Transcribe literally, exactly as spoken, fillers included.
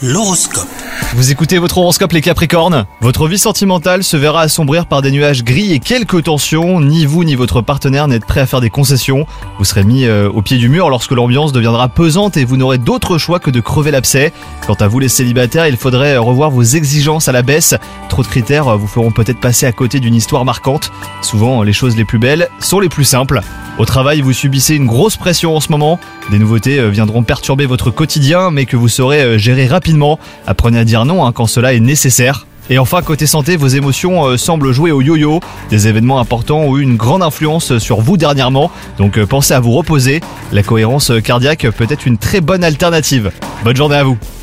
L'horoscope. Vous écoutez votre horoscope les Capricornes. Votre vie sentimentale se verra assombrir par des nuages gris et quelques tensions. Ni vous ni votre partenaire n'êtes prêts à faire des concessions. Vous serez mis euh, au pied du mur lorsque l'ambiance deviendra pesante et vous n'aurez d'autre choix que de crever l'abcès. Quant à vous les célibataires, il faudrait revoir vos exigences à la baisse. Trop de critères vous feront peut-être passer à côté d'une histoire marquante. Souvent, les choses les plus belles sont les plus simples. Au travail, vous subissez une grosse pression en ce moment. Des nouveautés viendront perturber votre quotidien, mais que vous saurez gérer rapidement. Apprenez à dire non hein, quand cela est nécessaire. Et enfin, côté santé, vos émotions euh, semblent jouer au yo-yo. Des événements importants ont eu une grande influence sur vous dernièrement, donc euh, pensez à vous reposer. La cohérence cardiaque peut être une très bonne alternative. Bonne journée à vous.